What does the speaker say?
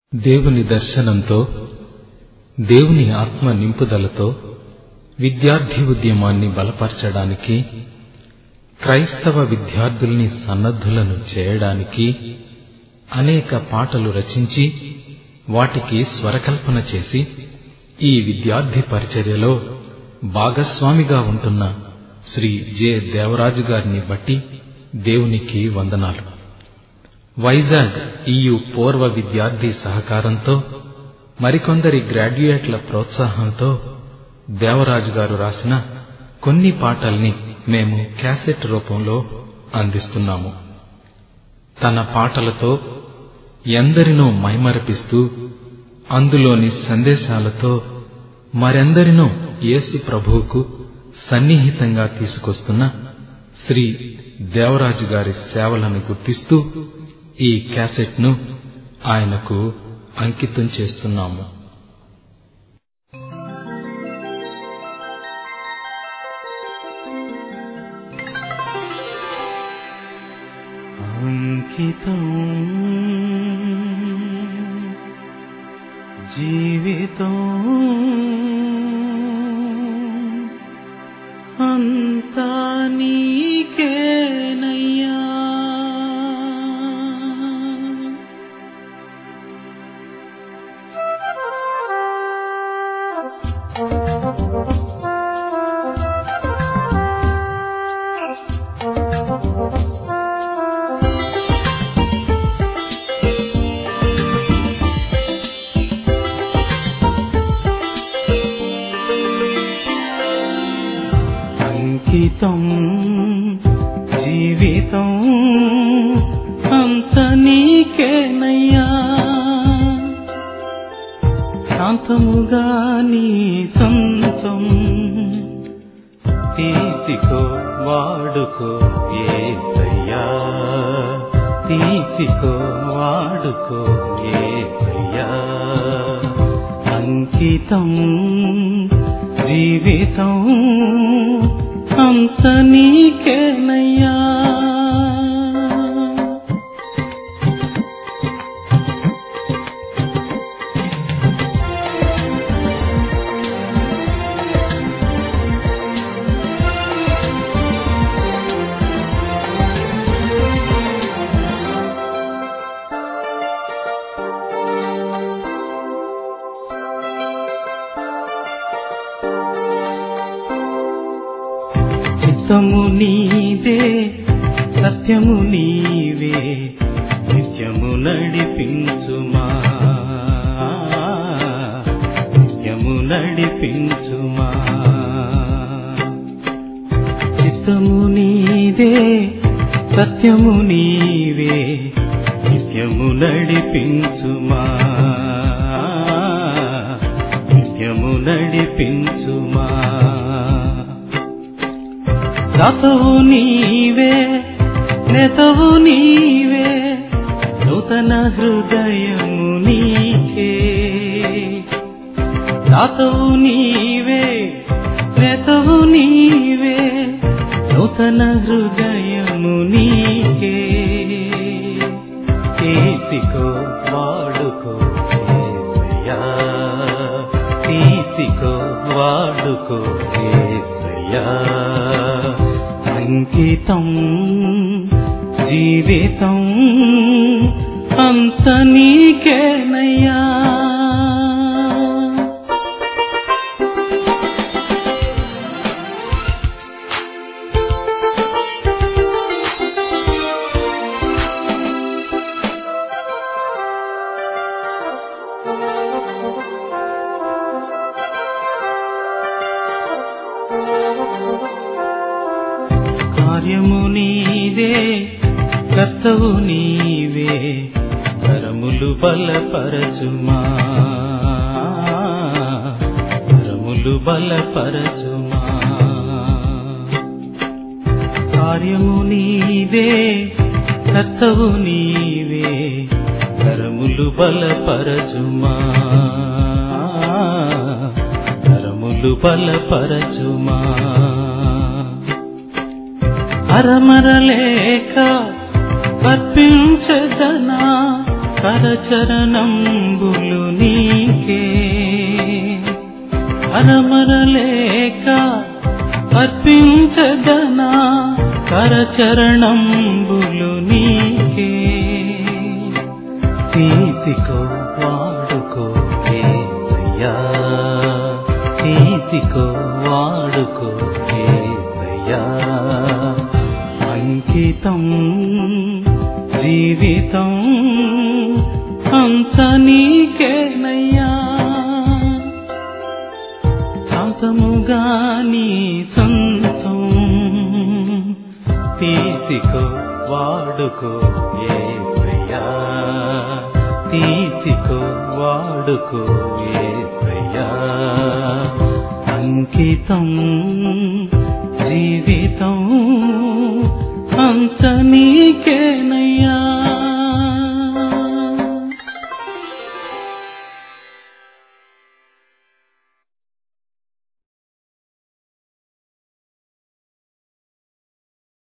దేవుని దర్శనంతో, దేవుని ఆత్మ నింపుదలతో విద్యార్థి ఉద్యమాన్ని బలపరచడానికి, క్రైస్తవ విద్యార్థుల్ని సన్నద్ధులను చేయడానికి అనేక పాటలు రచించి వాటికి స్వరకల్పన చేసి ఈ విద్యార్థి పరిచర్యలో భాగస్వామిగా ఉంటున్న శ్రీ జె దేవరాజు గారిని బట్టి దేవునికి వందనాలు. వైజాగ్ ఈయు పూర్వ విద్యార్థి సహకారంతో, మరికొందరి గ్రాడ్యుయేట్ల ప్రోత్సాహంతో దేవరాజు గారు రాసిన కొన్ని పాటల్ని మేము క్యాసెట్ రూపంలో అందిస్తున్నాము. తన పాటలతో ఎందరినో మైమరపిస్తూ, అందులోని సందేశాలతో మరెందరినో యేసు ప్రభువుకు సన్నిహితంగా తీసుకొస్తున్న శ్రీ దేవరాజు గారి సేవలను గుర్తిస్తూ ఈ క్యాసెట్ను ఆయనకు అంకితం చేస్తున్నాము. అంకితం జీవితం అంతా నీకేనయ్యా, అంకితం జీవితం అంత నీకేనయ్యా, శాంతముగా నీ సొంతం తీసికో వాడుకో యేసయ్యా, తీసికో వాడుకో యేసయ్యా. అంకితం జీవితం అంత నీకేనయ్యా, చిత్తము నీదే సత్యము నీవే, నిత్యము నడిపించుమా, నిత్యము నడిపించుమా. చిత్తము నీదే సత్యము నీవే, నిత్యము నడిపించుమా, నిత్యము నడిపించుమా. దాతవు నీవే నేతవు నీవే, నూతన హృదయము నీకే. దాతవు నీవే నేతవు నీవే, నూతన హృదయము నీకే. తీసికో వాడుకో యేసయ్యా, తీసికో వాడుకో యేసయ్యా. అంకితం జీవితం అంత నీకేనయ్యా, కార్యము నీదే కర్తవు నీవే, కరములు బలపరచుమా, కరములు బలపరచుమా. కార్యము నీదే కర్తవు నీవే, కరములు బలపరచుమా, కరములు బలపరచుమా. అరమరలేక అర్పించదనా కరచరణంబులు నీకే అరమరలేక అర్పించగనా కరచరణంబులు నీకే తీసికో వాడుకో యేసయ్యా తీసికో వాడుకో యేసయ్యా అంకితం జీవితం అంత నీకేనయ్యా శాంతముగా నీ సొంతం తీసికో వాడుకో యేసయ్యా తీసికో వాడుకో యేసయ్యా అంకితం జీవితం అంత నీకే